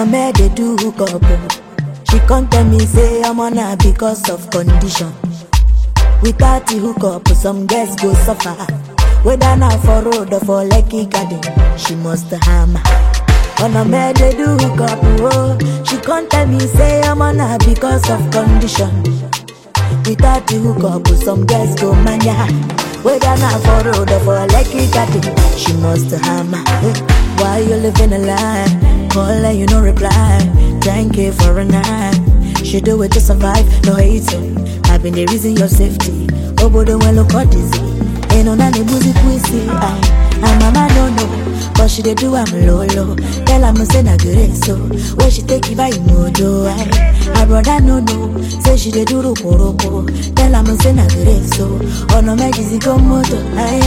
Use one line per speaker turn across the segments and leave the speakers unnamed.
a man they do hook up. She can't tell me say I'm on her because of condition. Without the hook up, some girls go suffer. Whether now for road or for Lekki Garden, she must hammer. On a man they do hook up, oh. She can't tell me say I'm on her because of condition. Without the hook up, some girls go mania. Whether now for road or for Lekki Garden, she must hammer. Why you living a lie? Call her, you no reply. 10K for a night. She do it to survive, no hating. I've been the reason your safety. Oh, but the one look at this. Ain't no nanny boozy pussy. And mama don't know, but she dey do I'm low. Tell her me say na good so. Where she take it by mojo. My brother no, say she dey do roko. Tell her me say na good so. Oh no me easy go moto.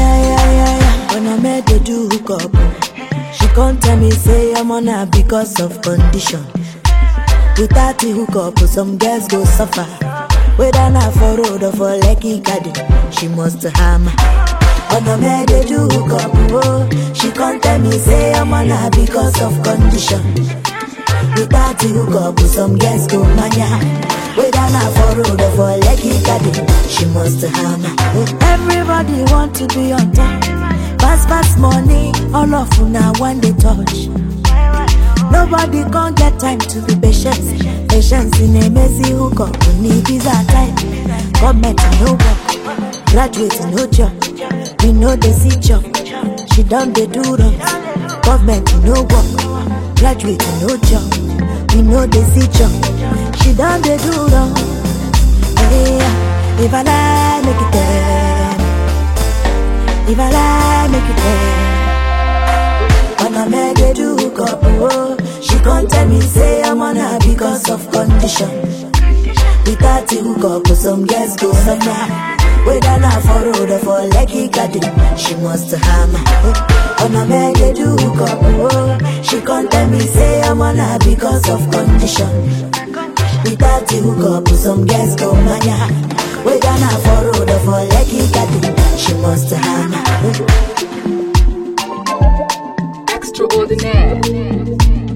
Oh no me dey do hook up. She can't tell me say I'm on her because of condition. Without the hook up, some girls go suffer. Whether not for road or for Lekki Garden, she must hammer. On the man they do hook up, oh. She can't tell me say I'm on her because of condition. Without the hook up, some girls go mania. Whether not for road or for Lekki Garden, she must hammer. Everybody want to be on top. Fast money, all of you now when they touch. Nobody can't get time to be patient. Patience in a messy hookup. We need visa time. Government no work. Graduate no job. We know they see job. She done they do wrong. Government no work. Graduate no job. We know they see job. She done they do wrong. Hey, if I lie, make it there. If I lie, make it there. On a man they do hook up, oh. She can't tell me say I'm on her because of condition. Without the hook up, some girls go suffer. Whether not for road or for Lekki Garden, she must hammer. On a man they do hook up, oh. She can't tell me say I'm on her because of condition. Without the hook up, some girls go mania. Whether not for road or for Lekki Garden, she must hammer.
Extraordinaire.